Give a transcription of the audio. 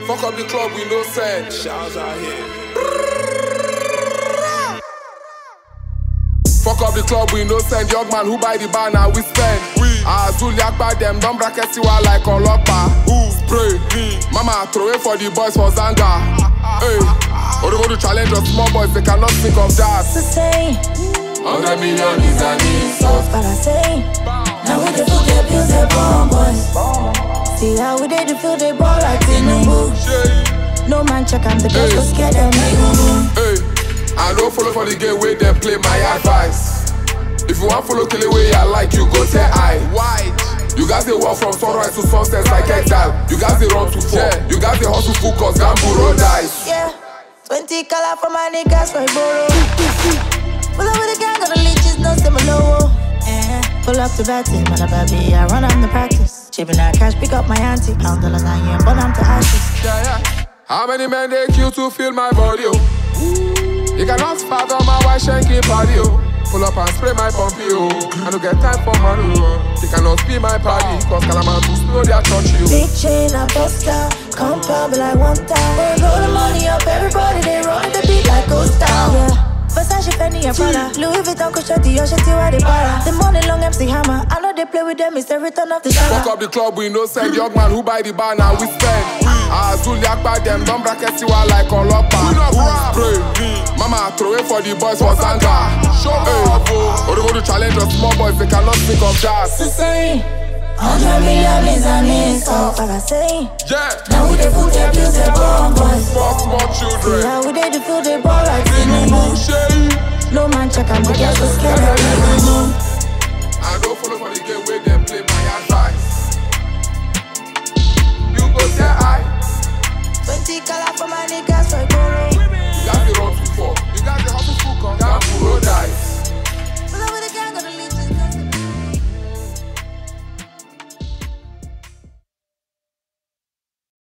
Fuck up the club, we no send. Shouts out here. Fuck up the club, we no send. Young man who buy the bar, now we spend. Azul yakba them, don't bracket you like Olopa. Spray, mama throw it for the boys for Zanga. Hey, or they go to challenge us small boys, they cannot think of that. It's the same. 100 million is an insult. But I say, now we the food, they abuse their bomb boys. See how we did the feel they ball like Tinubu. No man check, I'm the best, go scare them, hey, I don't follow for the game where they play my advice. If you want follow kill the way I like, you go tell I. Why? You guys they walk from sunrise to sunset like exile. You guys they run to fall. You guys they hustle full cause gamble roll dice. Yeah, 20 color for my niggas for borrow. Pull up with the gang, got the leeches, no similar. Pull up to batting, man, a baby, I run on the practice. Chipping that cash, pick up my auntie. Pound dollars, I ain't burn them to ashes. Yeah. How many men they kill to feel my body, oh? You cannot fathom my white shanky party, oh. Pull up and spray my pumpy, oh. I don't get time for money, oh. They cannot be my party, cause Kalamazoo know their touch you. Big chain, I bust down. Compound, but like one time. They roll the money up, everybody, they run the beat like ghost town. Yeah. Versace, Fendi, and Prada. Louis Vuitton, Kushati, Yoshati, why they para. The money long MC Hammer. I know they play with them, it's the return of the shower. Fuck up the club, we no send. Young man who buy the bar, now we spend. Azul yakba them, don't bracket you like Olopa. Spray, mama throw it for the boys for Zanga. Show up, or they go to challenge us small boys, they cannot think of that. It's the same. 100 million is an insult. But I say, yeah. now we the food, they abuse their bomb boys. Fuck small children. Yeah, we did the feel they ball like Tinubu. No man check, I'm the girls, so scared of me. I don't follow for the game where they play.